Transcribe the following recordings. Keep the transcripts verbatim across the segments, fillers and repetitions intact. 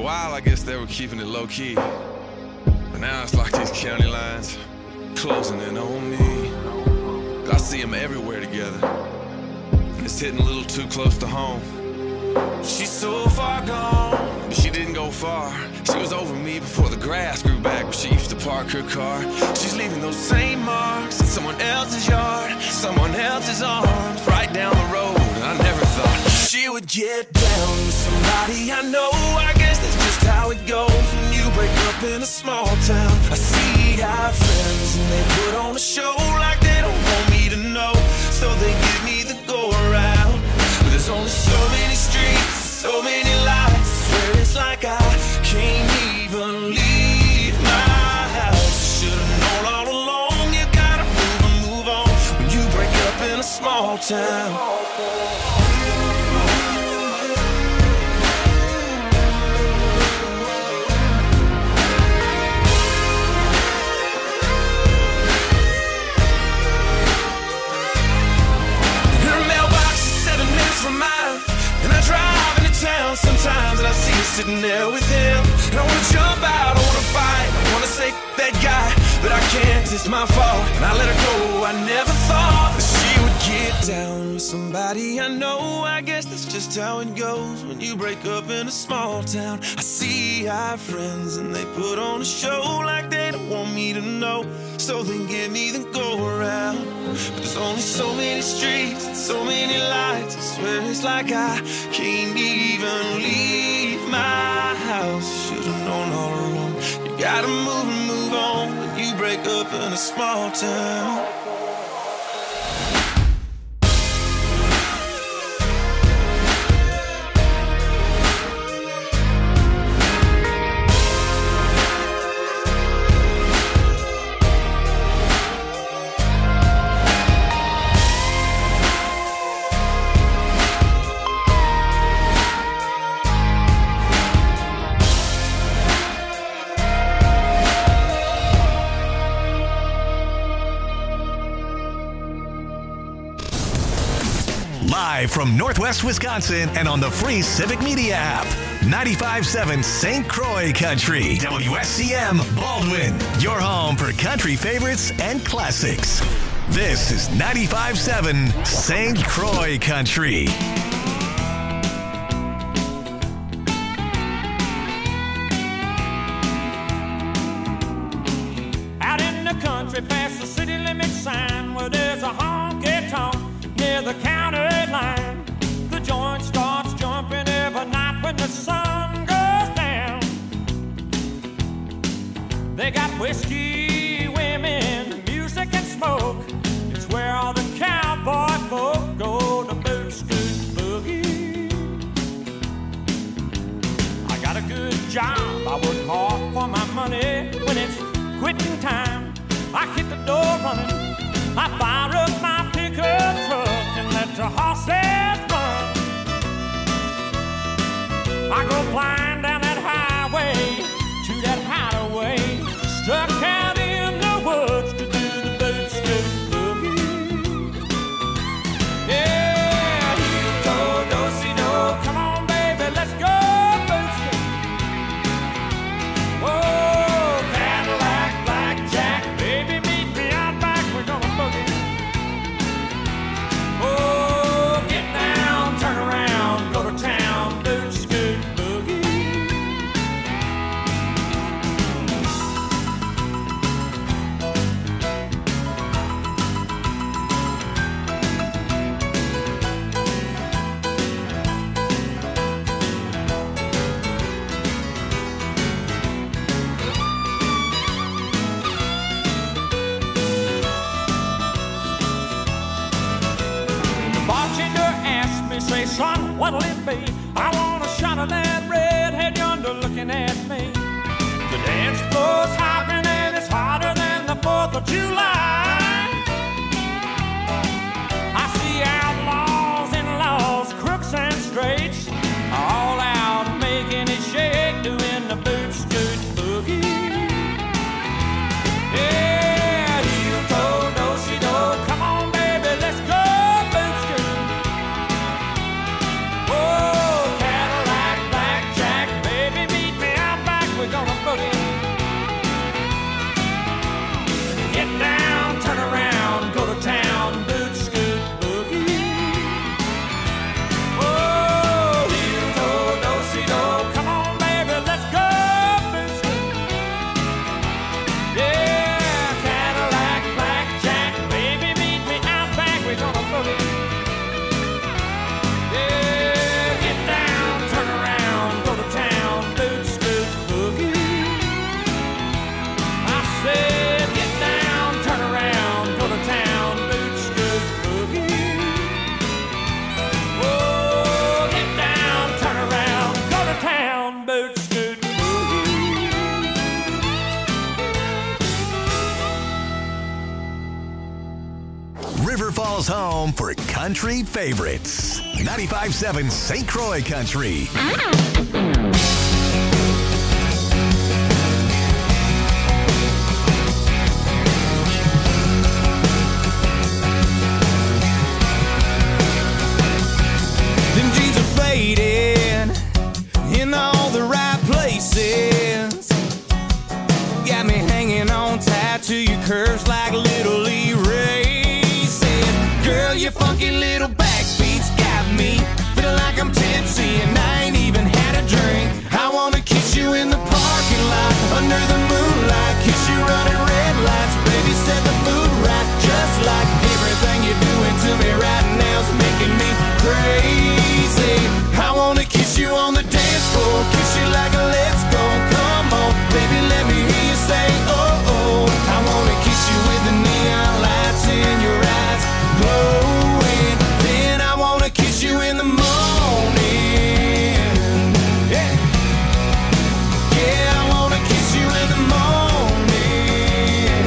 while, I guess they were keeping it low-key. But now it's like these county lines closing in on me. I see them everywhere together, and it's hitting a little too close to home. She's so far gone, but she didn't go far. She was over me before the grass grew back where she used to park her car. She's leaving those same marks in someone else's yard, someone else's arms, right down the road. And I never thought she would get down with somebody I know. I guess that's just how it goes when you break up in a small town. I see our friends and they put on a show like they don't want me to know, so they give me the go around. But there's only so many streets, so many lights. I swear it's like I can't even leave my house. Should've known all along, you gotta move and move on when you break up in a small town. From mine, and I drive into town sometimes, and I see her sitting there with him, and I wanna jump out, I wanna fight, I wanna say that guy, but I can't, it's my fault, and I let her go. I never thought that she would get down with somebody I know. I guess that's just how it goes when you break up in a small town. I see our friends and they put on a show like they don't want me to know, so they give me the go around. But there's only so many streets and so many lights. I swear it's like I can't even leave my house. Should've known all along, you gotta move and move on when you break up in a small town. Live from Northwest Wisconsin and on the free Civic Media app. ninety-five point seven Saint Croix Country. W S C M Baldwin. Your home for country favorites and classics. This is ninety-five point seven Saint Croix Country. Out in the country past the city limit sign where there's a honky-tonk near the county line. The joint starts jumping every night when the sun goes down. They got whiskey, women, music and smoke. It's where all the cowboy folk go to boot scoot boogie. I got a good job, I work hard for my money. When it's quitting time, I hit the door running. I fire up my pickup truck and let the horses run. I go flying down that highway to that hideaway, stuck out in the woods to do the boot scoot boogie. Yeah, heel toe, do-si-do, come on baby, let's go boot scoot. Oh, Cadillac, blackjack, baby meet me out back, we're gonna boogie. Oh, get down, turn around, go to town, boot scoot boogie. The bartender asked me, say, son, what'll it be? I want a shot of that redhead yonder looking at me. The dance floor's hopping and it's hotter than the fourth of July. I see outlaws and laws, crooks and straights, all out making it shake, doing the boot scoot boogie. Yeah, heel toe, do-si-do, come on baby, let's go boot scoot. Oh, Cadillac, blackjack, baby meet me Nashville's home for country favorites. ninety-five point seven Saint Croix Country. Them jeans are faded in all the right places. Got me hanging on tight to your curves like little Lee Ray said. Girl, your funky little backbeats got me feeling like I'm tipsy and I ain't even had a drink. I wanna kiss you in the parking lot under the moonlight, kiss you running red lights, baby, set the mood right. Just like everything you're doing to me right now's making me crazy. I wanna kiss you on the dance floor, kiss you like a let's go. Come on, baby, let me hear you say oh oh. I wanna kiss you with the neon lights in your eyes glowing. Then I wanna kiss you in the morning. Yeah, yeah, I wanna kiss you in the morning.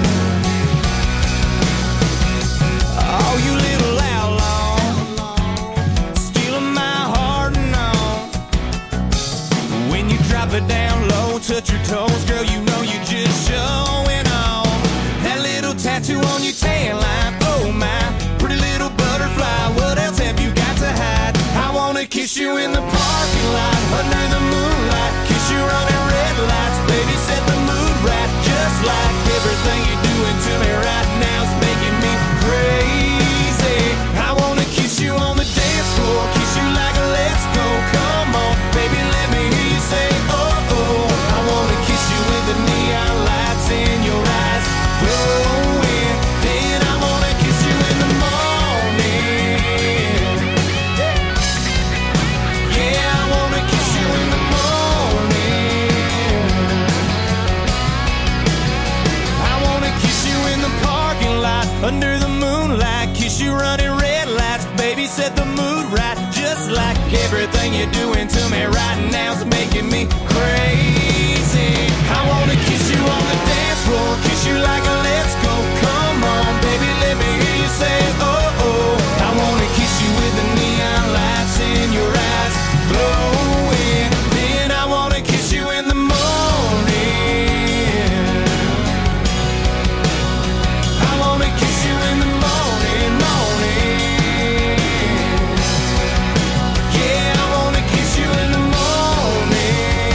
Oh, you little outlaw, stealing my heart and all. When you drop it down low, touch your toes, girl, you know you just showing off. That little tattoo on your tan line, oh my, pretty little butterfly, what else have you got to hide? I wanna kiss you in the parking lot, under the moonlight, kiss you running red lights, baby, set the mood right. Just like everything you're doing to me right now's making me crazy. I wanna kiss you on the dance floor, kiss you like a let's go. Come on, baby, let me hear you say oh oh. I wanna kiss you with the neon lights in your eyes glowing. Then I wanna kiss you in the morning. Yeah, I wanna kiss you in the morning. I wanna kiss you in the parking lot under the moonlight, kiss you running red lights, baby, set the mood right. Just like everything you're doing to me right now's making me crazy. I wanna kiss you on the dance floor, kiss you like a let's go. Come on, baby, let me hear you say oh oh. I wanna kiss you with the neon lights in your eyes glowing. Then I wanna kiss you in the morning. I wanna kiss you in the morning, morning. Yeah, I wanna kiss you in the morning.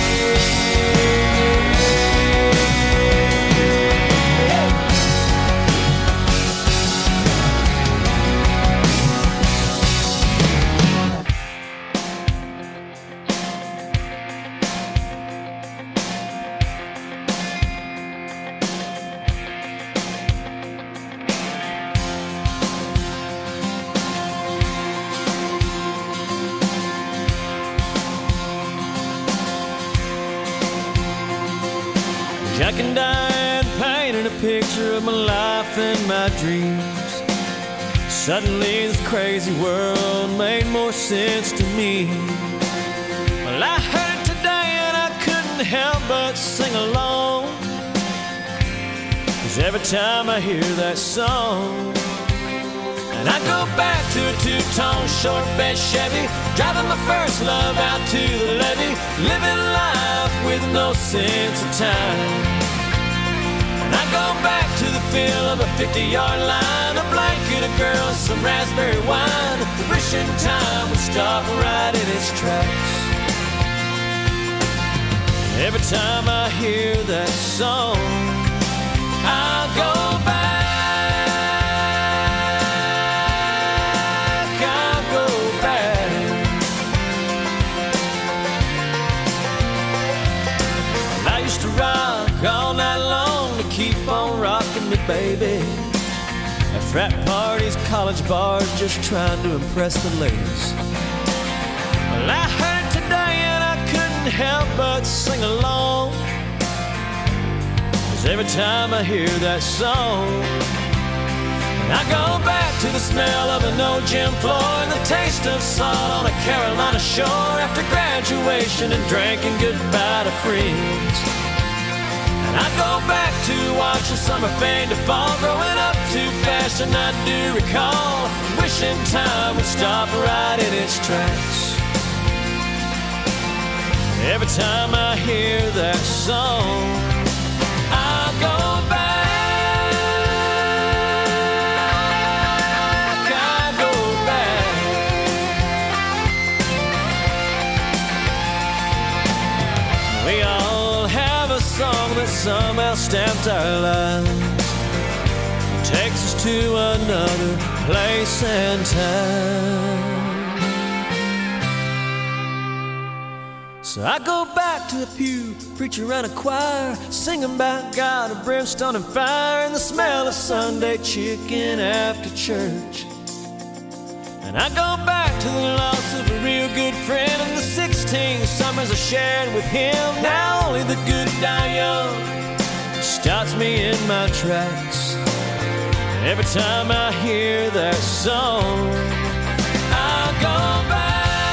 Jack and Diane painted a picture of my life and my dreams. Suddenly this crazy world made more sense to me. Well, I heard it today and I couldn't help but sing along, 'cause every time I hear that song, and I go back to a two-tone short bed Chevy, driving my first love out to the levee, living life with no sense of time. And I go back to the feel of a fifty-yard line, a blanket, a girl, some raspberry wine, wishing time would stop right in its tracks. Every time I hear that song, I go back. All night long to keep on rocking me, baby. At frat parties, college bars, just trying to impress the ladies. Well, I heard it today and I couldn't help but sing along, 'cause every time I hear that song, I go back to the smell of an old gym floor and the taste of salt on a Carolina shore after graduation and drinking goodbye to friends. I go back to watching summer fade to fall, growing up too fast and I do recall wishing time would stop right in its tracks. Every time I hear that song, I go back, I go back. We all have a song that somehow stamped our lives, takes us to another place and time. So I go back to the pew, preacher and a choir, singing about God of brimstone and fire, and the smell of Sunday chicken after church. And I go back to the loss of a real good friend, and the sixteen summers I shared with him. Now only the good die young stops me in my tracks. Every time I hear that song, I go back.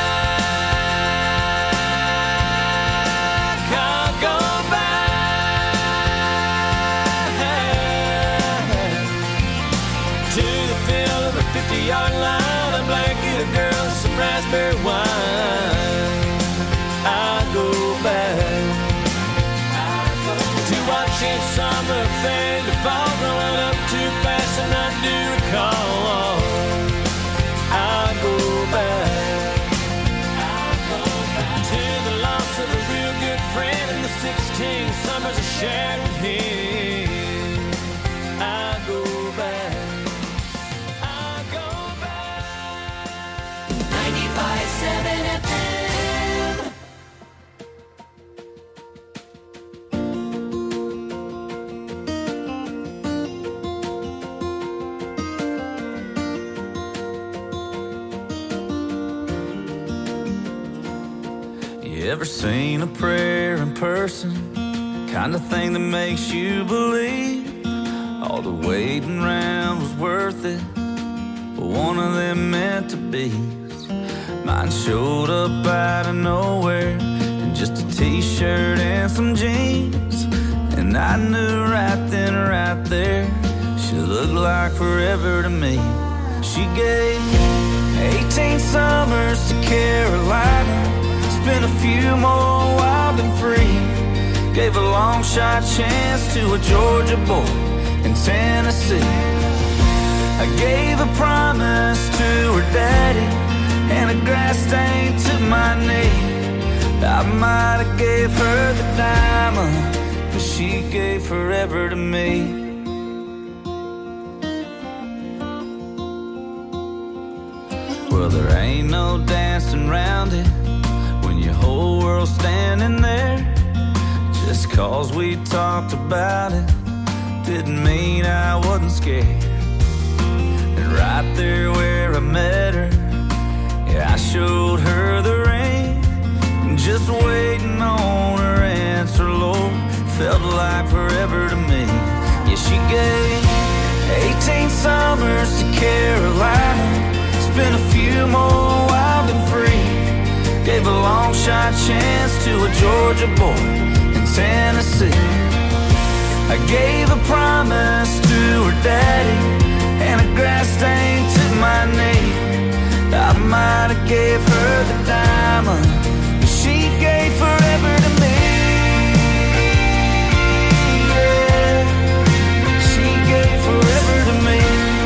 fifty-yard line, a blanket of girls, some raspberry wine. I go back, I go to watching summer fade to fall, growing up too fast and I do recall. I go back, I go back to the loss of a real good friend and the sixteen summers I shared with him. I go back. ninety-five seven F M. You ever seen a prayer in person? Kind of thing that makes you believe all the waiting around was worth it, but one of them meant to be. Mine showed up out of nowhere in just a t-shirt and some jeans, and I knew right then, right there, she looked like forever to me. She gave eighteen summers to Carolina, spent a few more wild and free, gave a long shot chance to a Georgia boy in Tennessee. I gave a promise to her daddy and a grass stain to my knee. I might have gave her the diamond, but she gave forever to me. Well, there ain't no dancing around it when your whole world's standing there. Just cause we talked about it didn't mean I wasn't scared. And right there where I met her, yeah, I showed her the ring, just waiting on her answer, Lord, felt like forever to me. Yeah, she gave eighteen summers to Carolina, spent a few more wild and free, gave a long shot chance to a Georgia boy in Tennessee. I gave a promise to her daddy and a grass stain to my knee. I might have gave her the diamond, but she gave forever to me. Yeah, she gave forever to me.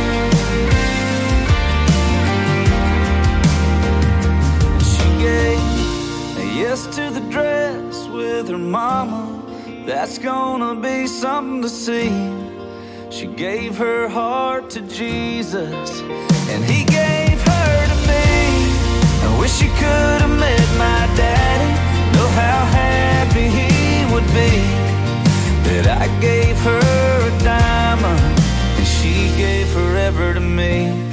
She gave a yes to the dress with her mama, that's gonna be something to see. She gave her heart to Jesus, and he gave her to me. I wish you could have met my daddy, know how happy he would be that I gave her a diamond and she gave forever to me.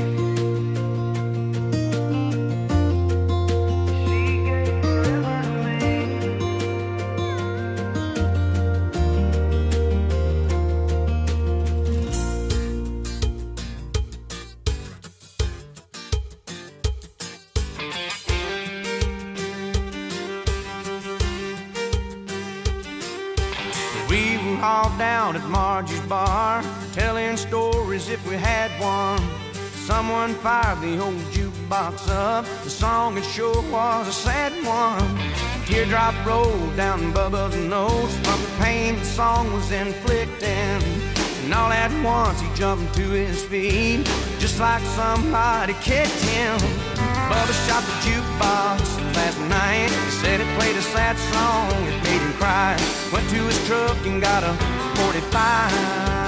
hall down at Margie's bar, telling stories if we had one. Someone fired the old jukebox up. The song it sure was a sad one. A teardrop rolled down Bubba's nose from the pain the song was inflicting. And all at once he jumped to his feet, just like somebody kicked him. Bubba shot the jukebox last night. He said it played a sad song, it made him cry. Went to his truck and got a forty-five.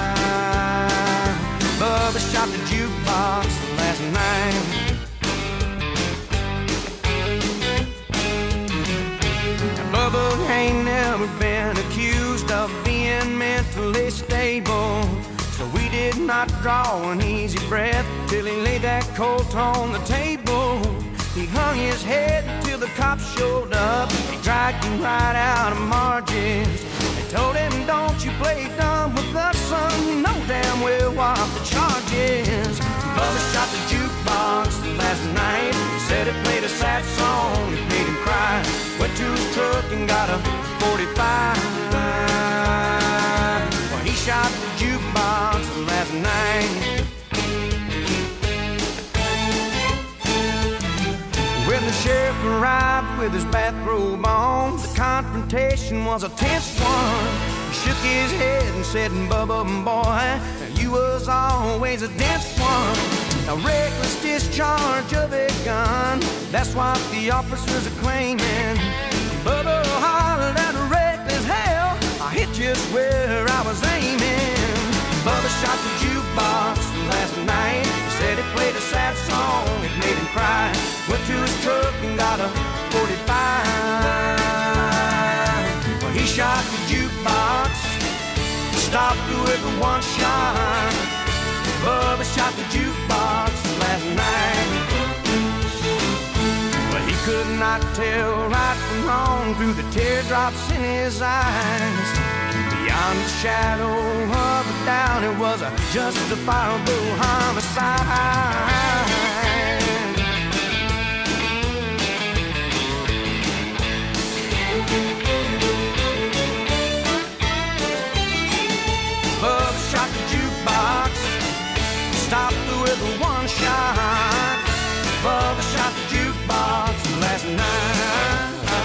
Bubba shot the jukebox last night. Now, Bubba ain't never been accused of being mentally stable, so we did not draw an easy breath till he laid that Colt on the table. He hung his head until the cops showed up. They dragged him right out of Margie's. They told him, don't you play dumb with us, son. You know damn well what the charge is. Bubba shot the jukebox last night. Said it played a sad song, it made him cry. Went to his truck and got a forty-five. Well, he shot the jukebox last night. When the sheriff arrived with his bathrobe on, the confrontation was a tense one. He shook his head and said, Bubba, boy, you was always a dense one. A reckless discharge of a gun, that's what the officers are claiming. Bubba hollered at a reckless hell, I hit just where I was aiming. Bubba shot the jukebox last night. Said it played a sad song, it made him cry. Went to his truck and got a forty-five. Well, he shot the jukebox, stopped with a one shot. Bubba shot the jukebox last night. Well, he could not tell right from wrong through the teardrops in his eyes. Beyond the shadow of a doubt, it was a justifiable homicide. Bubba shot the jukebox, stopped with a one shot. Bubba shot the jukebox last night.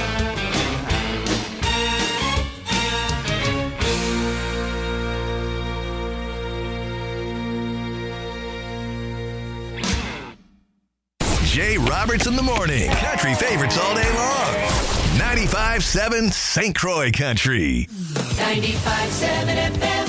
Jay Roberts in the morning. Country favorites all day long. ninety-five seven Saint Croix Country. ninety-five seven F M.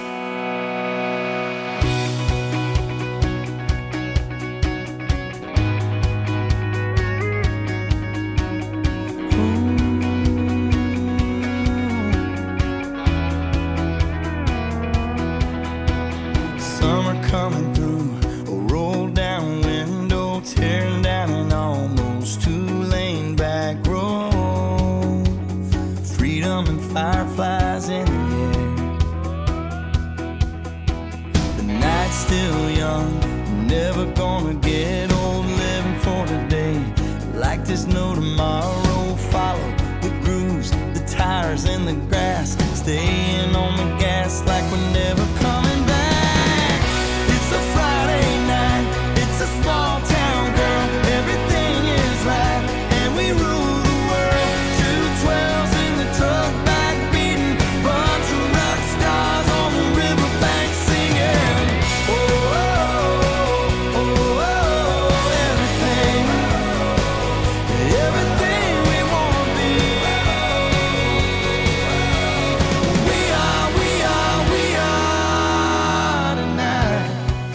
Summer coming through, a roll down window, tearing down an almost two-lane back road. Freedom and fireflies in the air. The night's still young, never gonna get old, living for today. Like there's no tomorrow, follow the grooves, the tires in the grass, staying on the gas like we're never coming back. It's a Friday night, it's a small town, girl, everything is right, and we rule the world. Two twelves in the truck back beating, bunch of rock stars on the riverbank singing. Oh, oh, oh, oh, oh, everything, everything we wanna be. We are, we are, we are tonight.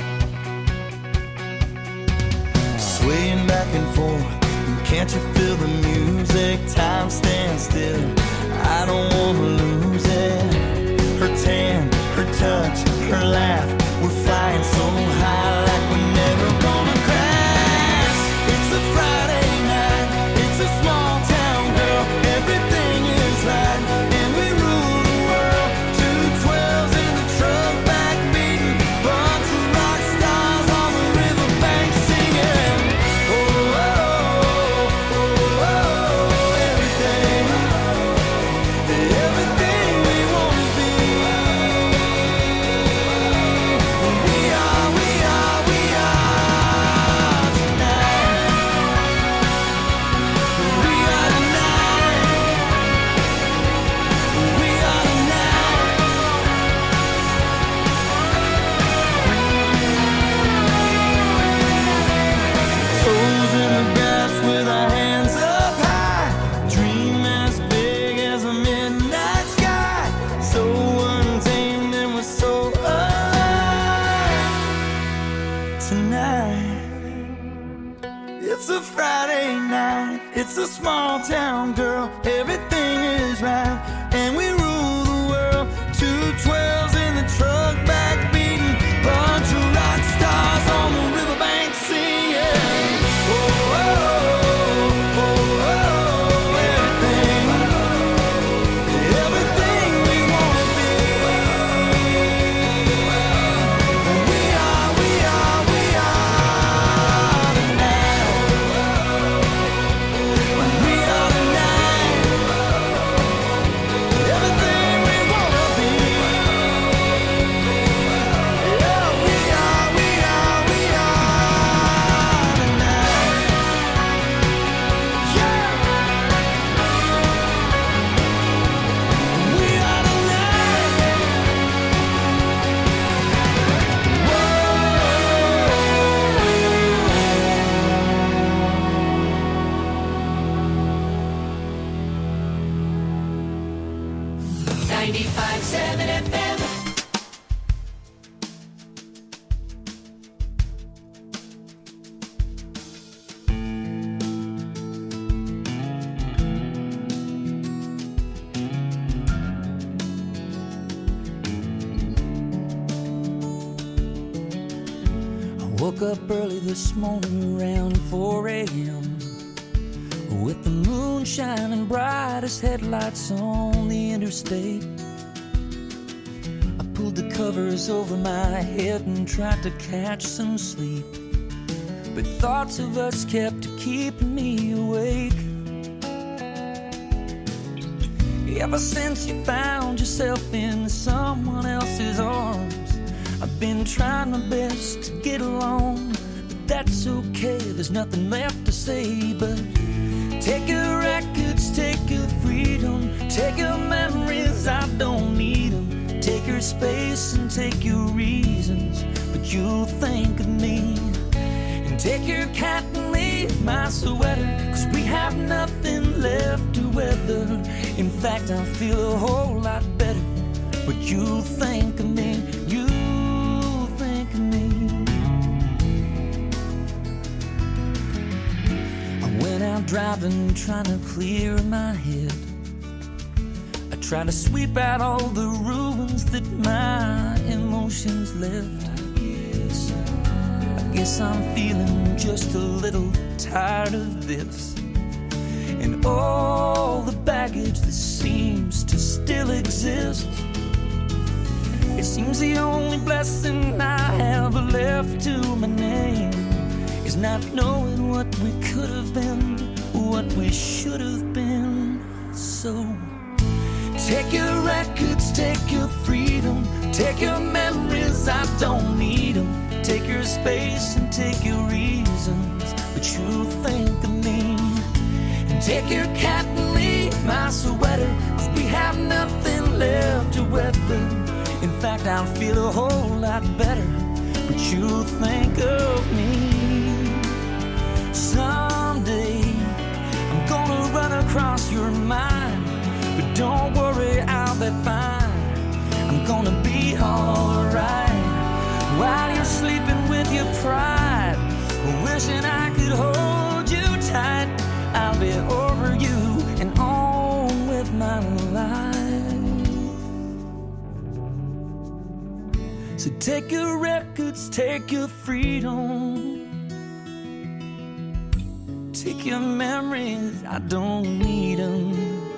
Swaying back and forth, can't you feel the music? Time stands still, I don't wanna lose it. Her tan, her touch, her laugh, we're flying so high like we're never gonna crash. It's a Friday night, it's a small town, girl, everything is right, and we rule the world. Two twelves in the truck back beating, bunch of rock stars on the riverbank singing. Oh, oh, oh, oh, oh, everything, everything we wanna be. small town girl. Everything is right, and we rule the world. Two twelves in the truck, back beating, bunch of rock stars on the riverbank singing. Oh, oh, oh, oh, oh, everything, everything we wanna be. We are, we are, we are tonight. We are tonight. Everything we wanna be. Yeah, we are, we are, we are tonight. Yeah. We are ninety-five seven F M. I woke up early this morning around four a.m. with the moon shining bright as headlights on the interstate. I pulled the covers over my head and tried to catch some sleep, but thoughts of us kept keeping me awake. Ever since you found yourself in someone else's arms, I've been trying my best to get along, but that's okay, there's nothing left to say but take your records, take your freedom, take your memories, I don't need them. Take your space and take your reasons, but you'll think of me. And take your cat and leave my sweater, cause we have nothing left to weather. In fact, I feel a whole lot better, but you'll think of me, you'll think of me. I went out driving, trying to clear my head. I tried to sweep out all the ruins that my emotions left. I guess, I guess I'm feeling just a little tired of this, and all the baggage that seems to still exist. It seems the only blessing I have left to my name is not knowing what we could have been, what we should have been. So take your records, take your freedom, take your memories, I don't need them. Take your space and take your reasons, but you think of me. And take your cat and leave my sweater, cause we have nothing left to weather. In fact, I'll feel a whole lot better, but you think of me. Someday I'm gonna run across your mind, but don't worry, I'll be fine. I'm gonna be alright while you're sleeping with your pride, wishing I could hold you tight. I'll be over you and on with my life. So take your records, take your freedom, take your memories, I don't need them.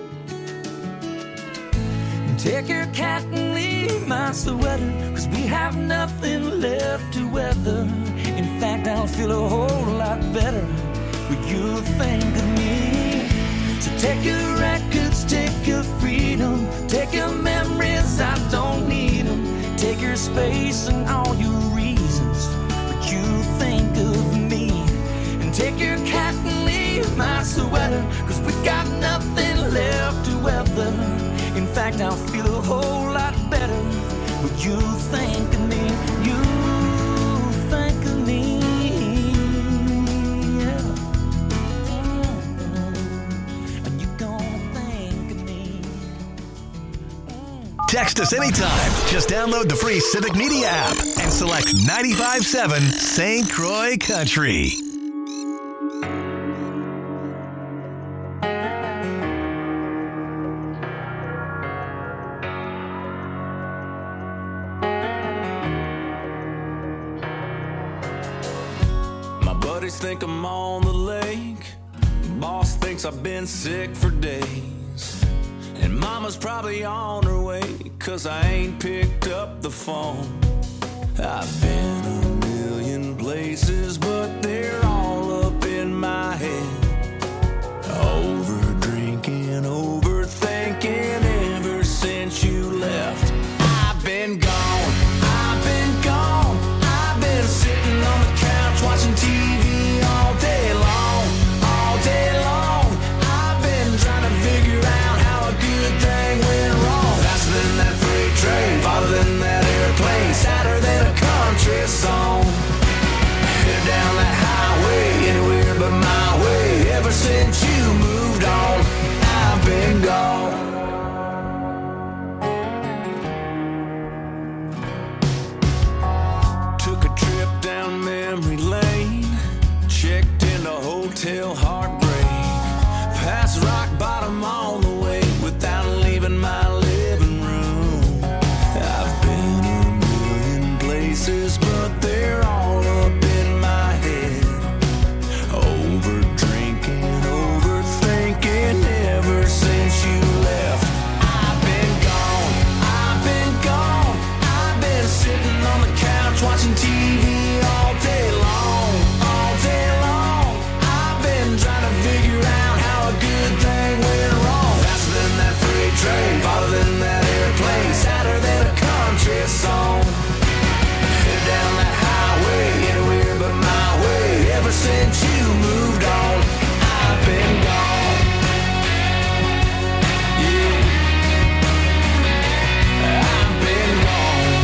Take your cat and leave my sweater, cause we have nothing left to weather. In fact, I'll feel a whole lot better when you think of me. So take your records, take your freedom, take your memories, I don't need them. Take your space and all your reasons, but you think of me. And take your cat and leave my sweater, cause we got nothing left to weather. In fact, I'll feel a whole lot better, but you think of me, you think of me, yeah. And you're gonna think of me. Text us anytime. Just download the free Civic Media app and select ninety-five point seven Saint Croix Country. Buddies think I'm on the lake. Boss thinks I've been sick for days. And mama's probably on her way, cause I ain't picked up the phone. I've been a million places, but they're all up in my head. Over drinking, overthinking ever since you left. I've been gone, I've been gone. I've been sitting on the couch watching T V all day long, all day long. I've been trying to figure out how a good thing went wrong. Faster than that freight train, farther than that airplane, sadder than a country song. Headed down that highway, anywhere but my way. Ever since you moved on, I've been gone. Took a trip down memory lane, checked into Hotel Heartbreak, past rock bottom on the way without leaving my living room. I've been a million places, but they're all up in my head. Over drinking, overthinking ever since you left. I've been gone, I've been gone. I've been sitting on the couch watching T V all day long, all day long. I've been trying to figure out how a good thing went wrong. Faster than that freight train, farther than that airplane, sadder than a country song. Headed down that highway, anywhere but my way. Ever since you moved on, I've been gone. Yeah, I've been gone.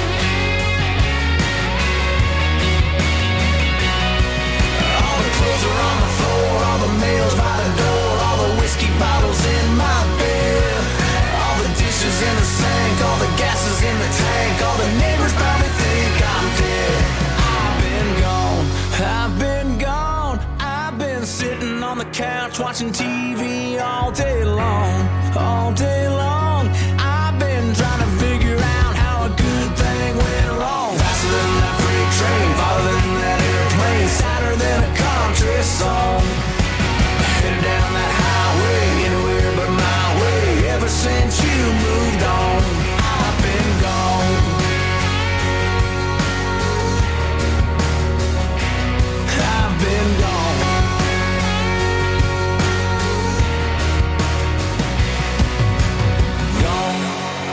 All the clothes are on the floor, all the mail's by the door, all the whiskey bottles in my bed, all the dishes in the sink, all the gas is in the tank, all the neighbors probably think I'm dead. I've been gone, I've been gone. I've been sitting on the couch watching T V all day long, all day long. I've been trying to figure out how a good thing went wrong. Faster than that freight train, farther than that airplane, sadder than a country song. Headed down that highway, anywhere but my way. Ever since you moved on, I've been gone. I've been gone. Gone.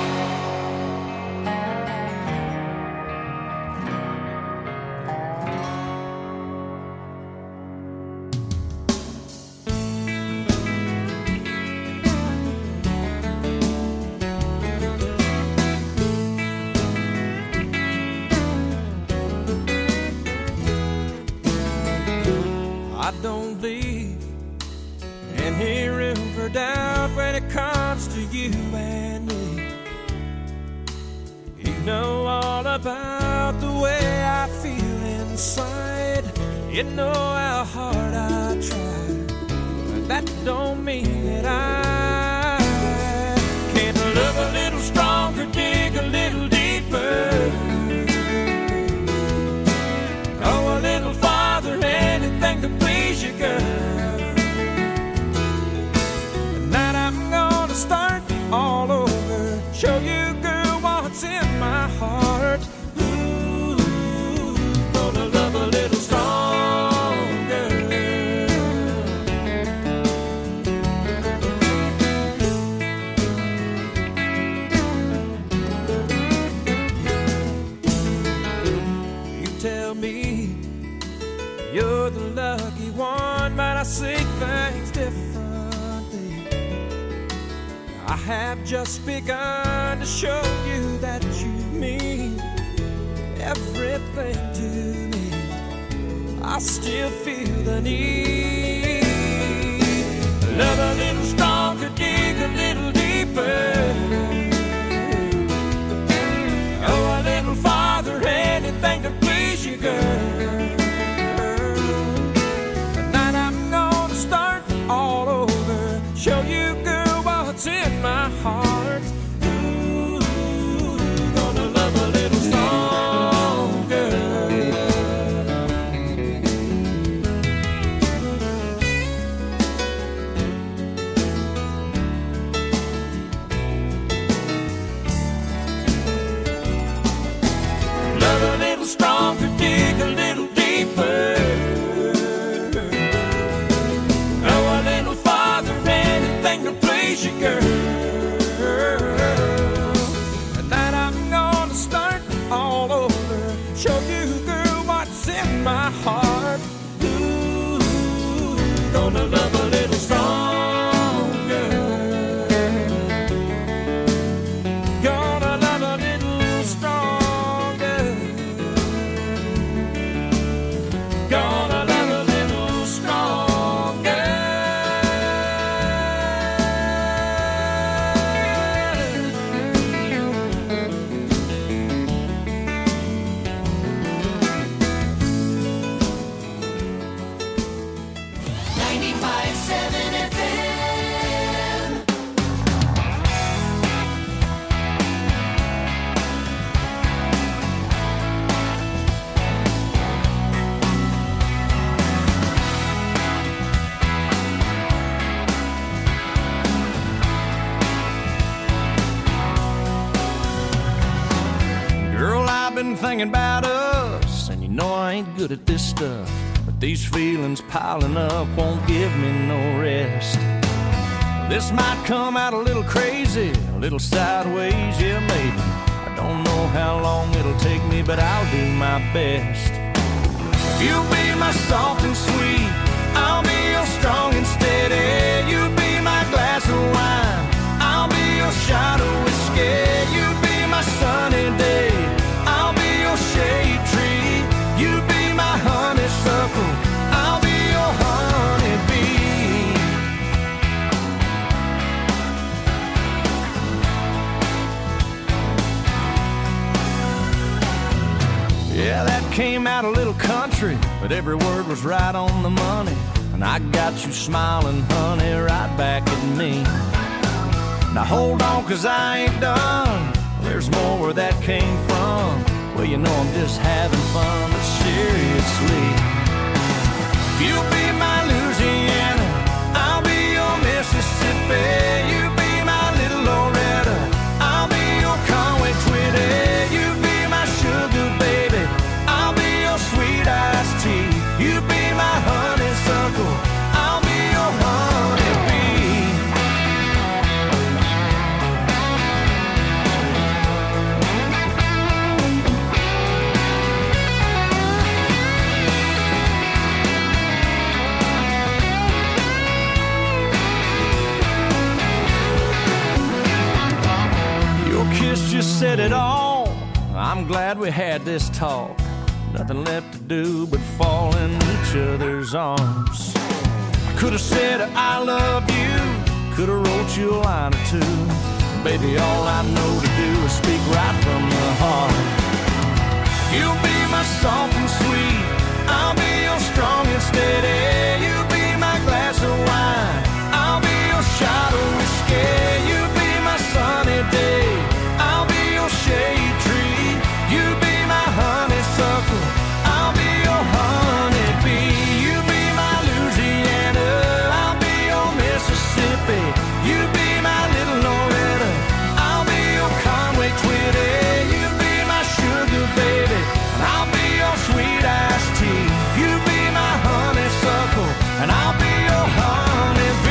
I don't leave any room for doubt when it comes to you and me. You know all about the way I feel inside. You know how hard I try, but that don't mean that I can't love a little stronger, dig a little deeper, go a little farther, anything to please you, girl. Tonight I'm gonna start all over, show you, girl, what's in my heart. Ooh, gonna love a little stronger. You tell me you're the lucky one, but I see things differently. I have just begun to show you that you mean everything to me. I still feel the need. Love a little stronger, dig a little deeper, go a little farther, anything to please you, girl. Tonight I'm gonna start all over, show you, girl, what's in my heart. Ooh, gonna love a little stronger. thinking about us, and you know I ain't good at this stuff, but these feelings piling up won't give me no rest. This might come out a little crazy, a little sideways, yeah maybe. I don't know how long it'll take me, but I'll do my best. If you'll be my soft and sweet, I'll be your strong and steady. You be my glass of wine, I'll be your shot of whiskey. You be my sunny day, I'll be your shade tree. You be my honeysuckle, I'll be your honeybee. Yeah, that came out a little country, but every word was right on the money. And I got you smiling, honey, right back at me. Now hold on, cause I ain't done. There's more where that came from. Well, you know I'm just having fun, but seriously. If you'll be my Louisiana, I'll be your Mississippi. You be my little Loretta, I'll be your Conway Twitty. You be my sugar baby, I'll be your sweet iced tea. You be my honeysuckle, I'll be your honeybee. Your kiss just said it all. I'm glad we had this talk. Nothing left to do but fall in each other's arms. I could have said I love you, could have wrote you a line or two. Baby, all I know to do is speak right from the heart. You'll be my soft and sweet, I'll be your strong and steady. You be my glass of wine, I'll be your shot of whiskey. You be my sunny day, I'll be your shade tree. You be my honeysuckle, I'll be your honeybee. You be my Louisiana, I'll be your Mississippi. You be my little Loretta, I'll be your Conway Twitty. You be my sugar baby, and I'll be your sweet iced tea. You be my honeysuckle, and I'll be your honeybee.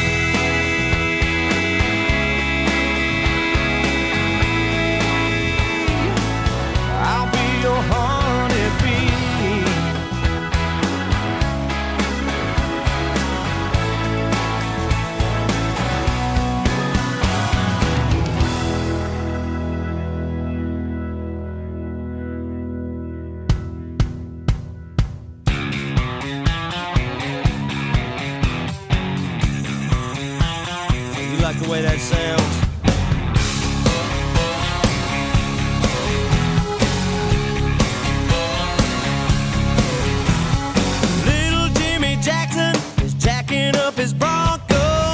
I'll be your honeybee. You like the way that sounds? Little Jimmy Jackson is jacking up his Bronco.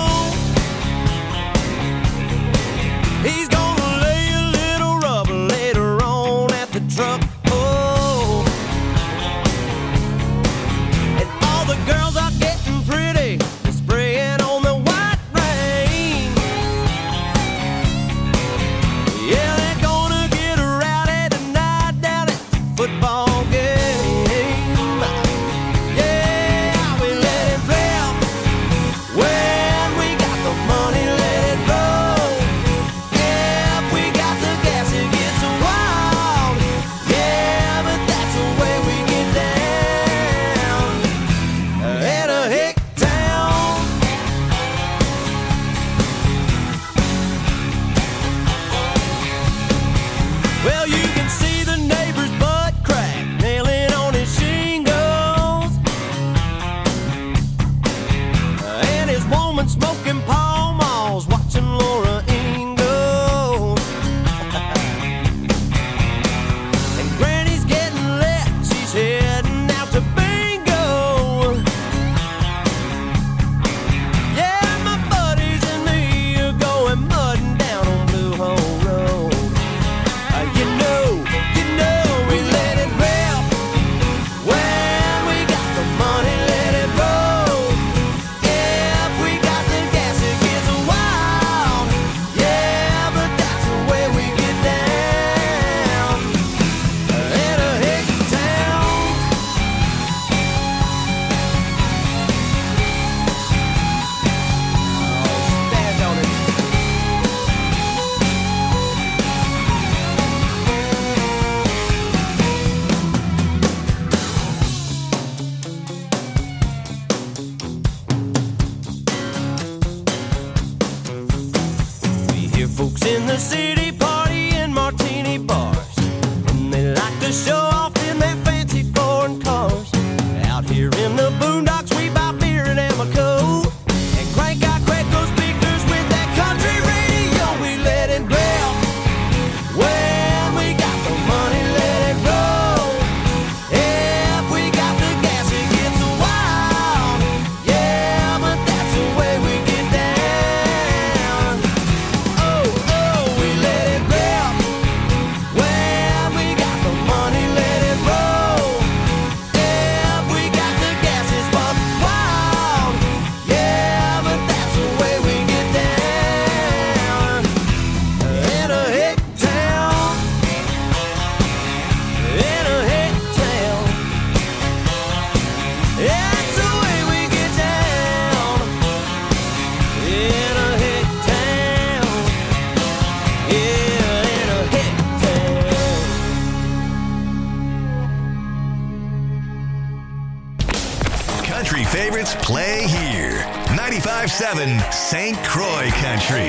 He's gonna lay a little rubber later on at the truck. Oh, and all the girls are getting pretty, they're spraying on the white rain. Folks in the city party in martini bars, and they like to show off in their fancy foreign cars. Out here in the boondocks, we buy beer and Amoco and crank out Quaco speakers with that country radio. We let it growl. Well, we got the money, let it roll. If we got the gas, it gets wild. Yeah, but that's the way we get down. Oh, oh, we let it growl. Well, we got the money, let it roll. If we got the gas, it's buck wild. Yeah, but that's the way we get down. In a hick town, in a hick town, that's the way we get down. In a hick town, yeah, in a hick town. Country favorites play here. ninety-five seven Saint Croix Country.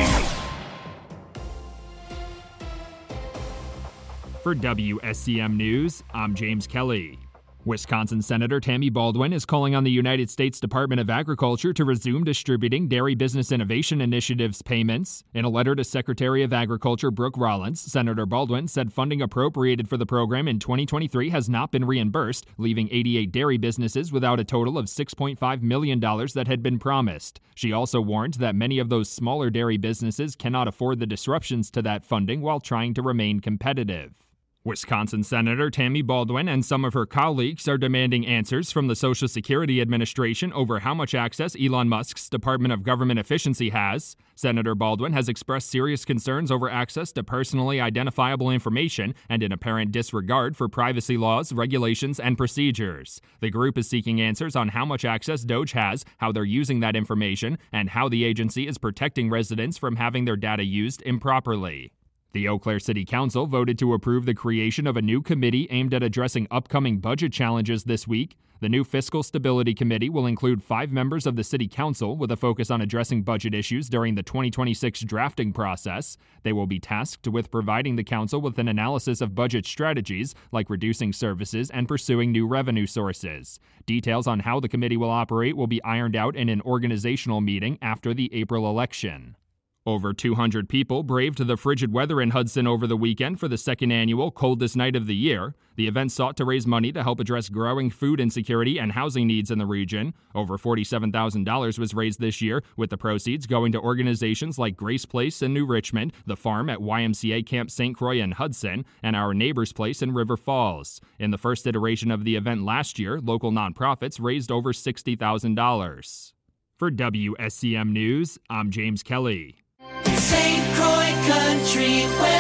For W S C M News, I'm James Kelly. Wisconsin Senator Tammy Baldwin is calling on the United States Department of Agriculture to resume distributing Dairy Business Innovation Initiative's payments. In a letter to Secretary of Agriculture Brooke Rollins, Senator Baldwin said funding appropriated for the program in twenty twenty-three has not been reimbursed, leaving eighty-eight dairy businesses without a total of six point five million dollars that had been promised. She also warned that many of those smaller dairy businesses cannot afford the disruptions to that funding while trying to remain competitive. Wisconsin Senator Tammy Baldwin and some of her colleagues are demanding answers from the Social Security Administration over how much access Elon Musk's Department of Government Efficiency has. Senator Baldwin has expressed serious concerns over access to personally identifiable information and an apparent disregard for privacy laws, regulations, and procedures. The group is seeking answers on how much access Doge has, how they're using that information, and how the agency is protecting residents from having their data used improperly. The Eau Claire City Council voted to approve the creation of a new committee aimed at addressing upcoming budget challenges this week. The new Fiscal Stability Committee will include five members of the City Council with a focus on addressing budget issues during the twenty twenty-six drafting process. They will be tasked with providing the Council with an analysis of budget strategies, like reducing services and pursuing new revenue sources. Details on how the committee will operate will be ironed out in an organizational meeting after the April election. Over two hundred people braved the frigid weather in Hudson over the weekend for the second annual Coldest Night of the Year. The event sought to raise money to help address growing food insecurity and housing needs in the region. Over forty-seven thousand dollars was raised this year, with the proceeds going to organizations like Grace Place in New Richmond, The Farm at Y M C A Camp Saint Croix in Hudson, and Our Neighbor's Place in River Falls. In the first iteration of the event last year, local nonprofits raised over sixty thousand dollars. For W S C M News, I'm James Kelly. Saint Croix Country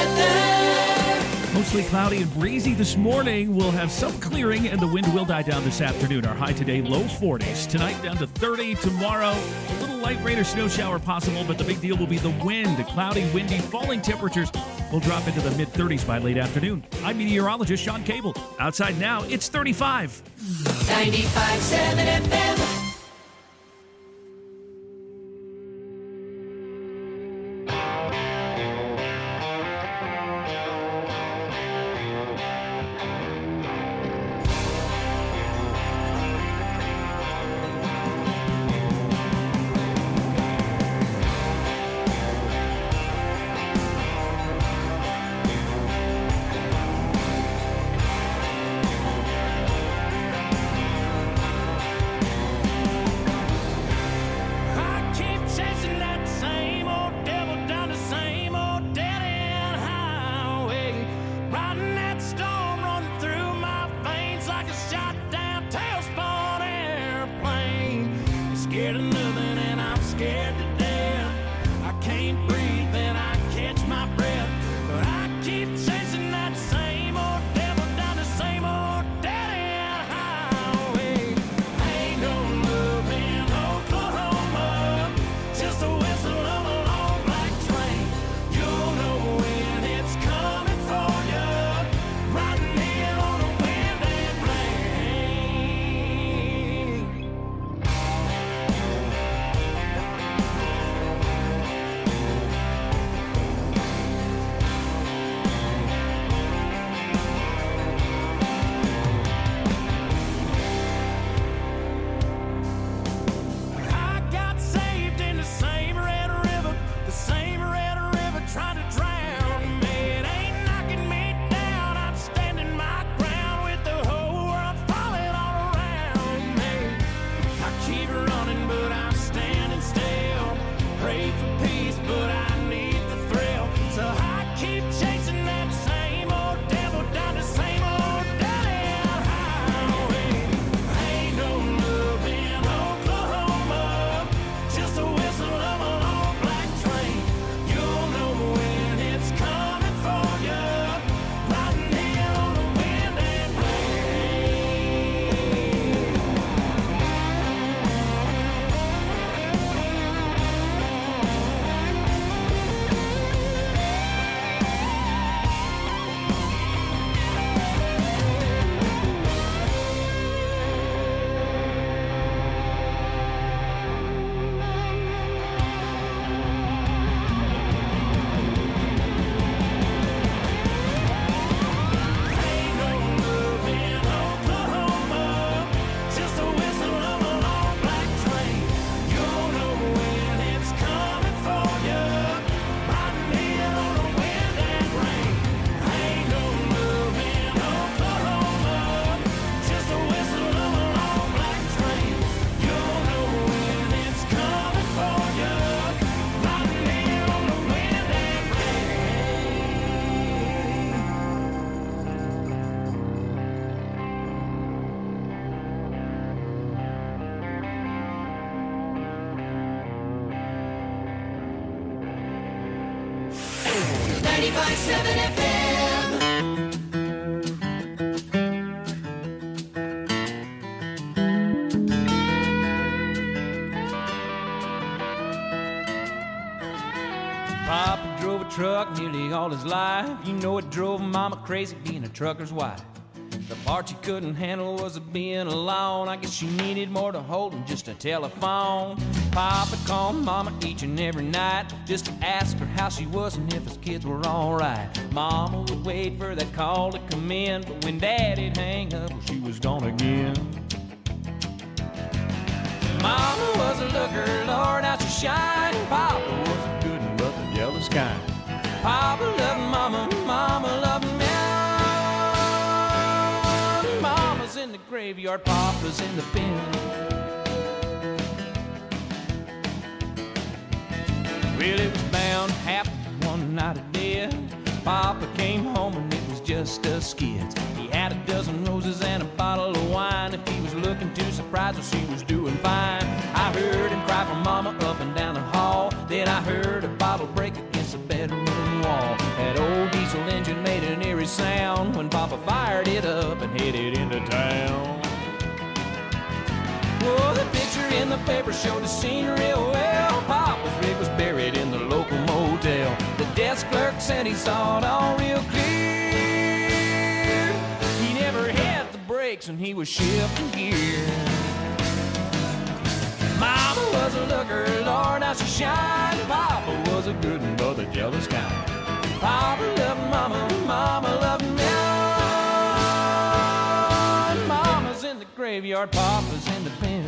weather. Mostly cloudy and breezy this morning. We'll have some clearing and the wind will die down this afternoon. Our high today, low forties. Tonight down to thirty. Tomorrow, a little light rain or snow shower possible, but the big deal will be the wind. Cloudy, windy, falling temperatures will drop into the mid thirties by late afternoon. I'm meteorologist Sean Cable. Outside now, it's thirty-five. ninety-five seven F M. ninety-five point seven F M. Papa drove a truck nearly all his life. You know it drove Mama crazy being a trucker's wife. The part she couldn't handle was being alone. I guess she needed more to hold than just a telephone. Papa called Mama each and every night just to ask her how she was and if his kids were alright. Mama would wait for that call to come in, but when Daddy'd hang up, well, she was gone again. Mama was a looker, Lord, how she shined. Papa was a good one, but the jealous kind. Papa loved Mama, Mama loved me. Mama's in the graveyard, Papa's in the bin. Well, it was bound to happen one night of death. Papa came home and it was just us kids. He had a dozen roses and a bottle of wine. If he was looking too surprised, well, she was doing fine. I heard him cry for Mama up and down the hall. Then I heard a bottle break against the bedroom wall. That old diesel engine made an eerie sound when Papa fired it up and headed into town. Well, the picture in the paper showed the scene real well. Papa's rig was buried in the local motel. The desk clerk said he saw it all real clear. He never had the brakes and he was shifting gear. Mama was a looker, Lord, how she shined. Papa was a good one, but the jealous kind. Papa loved Mama, Mama loved me. Mama's in the graveyard, Papa's in the pen.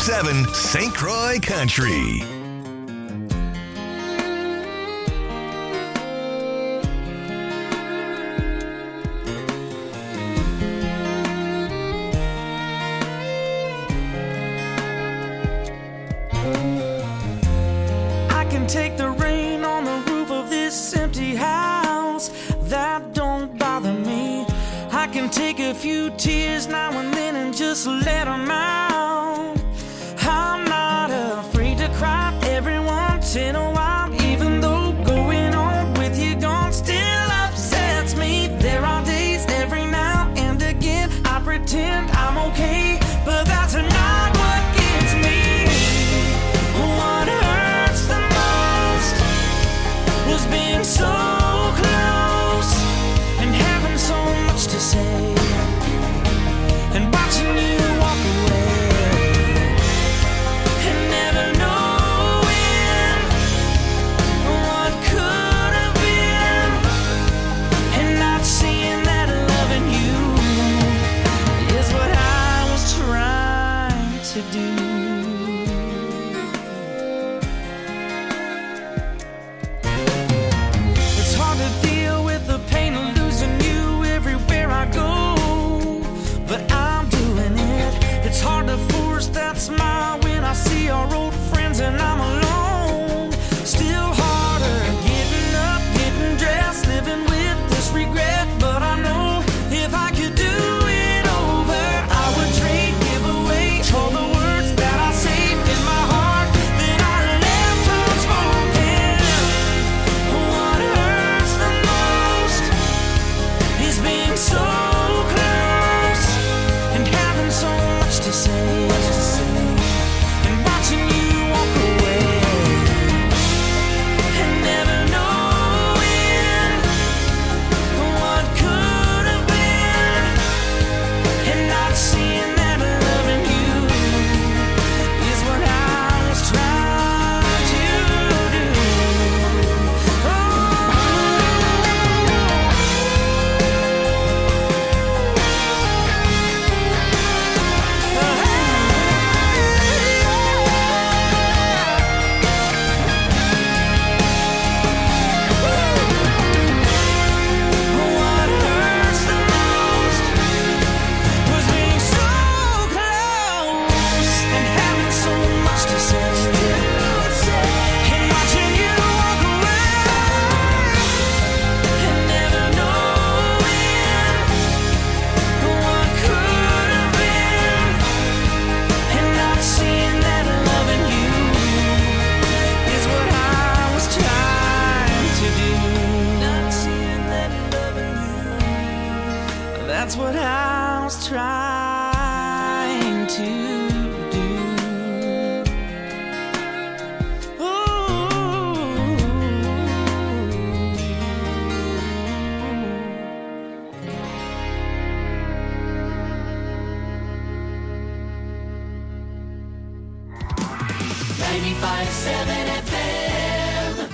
seven Saint Croix Country. I can take the rain on the roof of this empty house. That don't bother me. I can take a few tears now and then and just let them out. I'm not afraid to cry every once in a while, even though going on with you gone still upsets me. There are days every now and again I pretend I'm okay, but that's not what gets me. What hurts the most was being so close and having so much to say, and watching you walk away and never knowing what could have been, and not seeing that loving you is what I was trying to do. It's hard to deal with the pain of losing you everywhere I go, but I'm doing it. It's hard to force that smile when I see our old friends and I'm alone. Still harder getting up, getting dressed, living with this regret, but I know if I could do it over, I would trade, give away all the words that I saved in my heart that I left unspoken. What hurts the most is being so close and having so much to say, and watching you walk away and never knowing what could have been, and not seeing that loving you is what I was trying to do. What hurts the most was being so close and having so much to say, and watching you walk away and never knowing what could have been, and not seeing that loving you is what I was trying to do. Not seeing that loving you, that's what I was trying to do. ninety-five seven F M.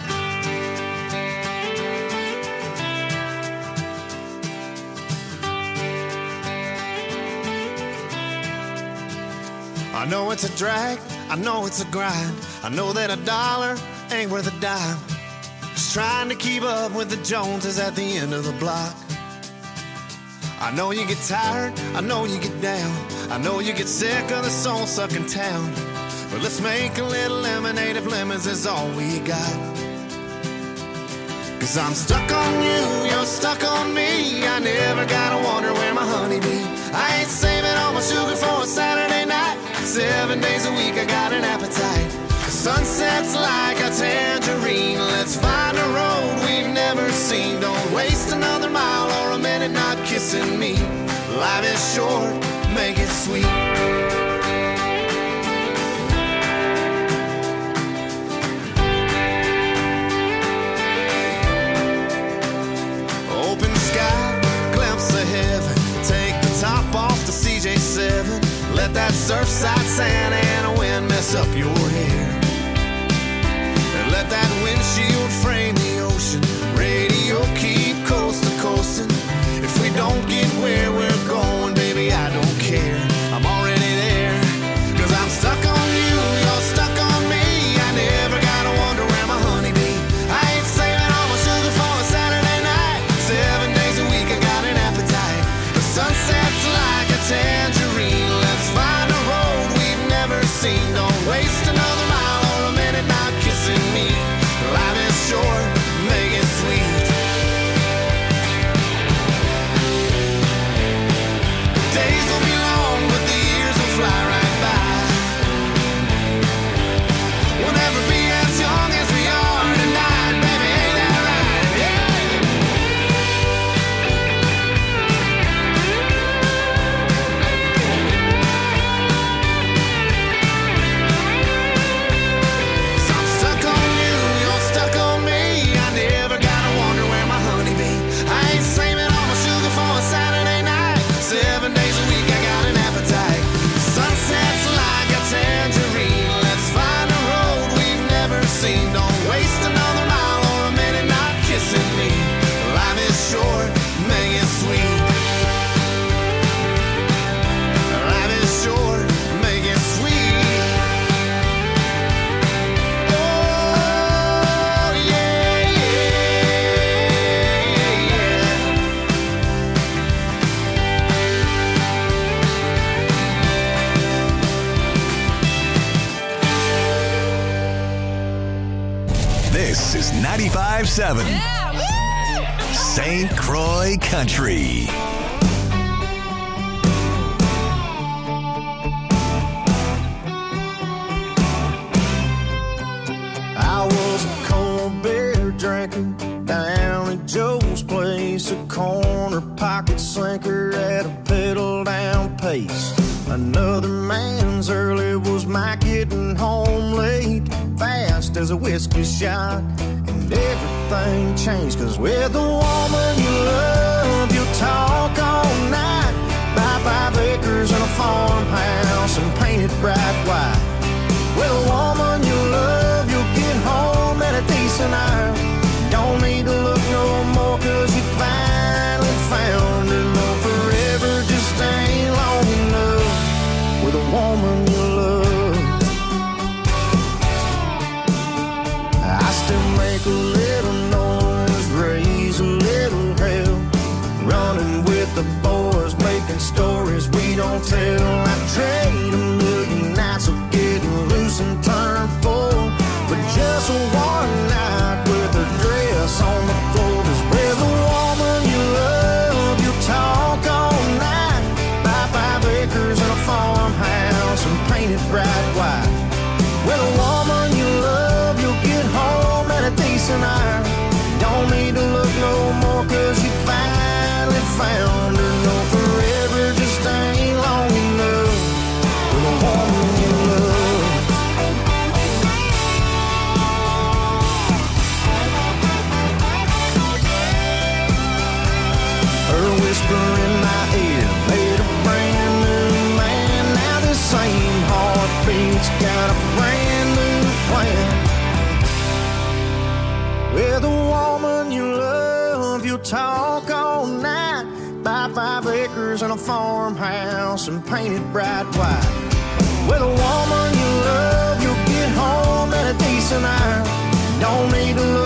I know it's a drag, I know it's a grind. I know that a dollar ain't worth a dime. Just trying to keep up with the Joneses at the end of the block. I know you get tired, I know you get down. I know you get sick of the soul-sucking town. But let's make a little lemonade if lemons is all we got. Cause I'm stuck on you, you're stuck on me. I never gotta wonder where my honey be. I ain't saving all my sugar for a Saturday night. Seven days a week I got an appetite. The sunset's like a tangerine. Let's find a road we've never seen. Don't waste another mile or a minute not kissing me. Life is short, make it sweet. Open sky, glimpse of heaven. Take the top off the C J seven. Let that surfside Santa Ana wind mess up your hair. And let that windshield frame the ocean. Radio keep coast to coasting. If we don't get where we're going, baby, I don't care. I'm already there. This is ninety-five seven Saint Croix Country. I was a cold beer drinking down at Joe's place, a corner pocket sinker at a pedal down pace. Another man's early was my getting home late, fast as a whiskey shot, and everything changed. Cause with the woman you love, you talk all night, buy five acres and a farmhouse and paint it bright white. With a woman you love, you'll get home at a decent hour. Don't need to look no more, cause you finally found her. No, forever just ain't long enough with a woman you love. I still make a little noise, raise a little hell, running with the boys, making stories we don't tell. I trade a million nights of getting loose and turn full for just one night with a dress on the floor. Cause with a woman you love, you talk all night, buy five acres and a farmhouse and paint it bright white. With a woman you love, you'll get home at a decent hour. Don't need to look no more, cause you finally found her. No, forever just ain't long enough with a woman you love. Her whisper in my ear made a brand new man. Now the same heartbeat's got a brand new plan. With a woman you love, you'll talk all night, buy five acres and a farmhouse and paint it bright white. With a woman you love, you'll get home at a decent hour. Don't need to look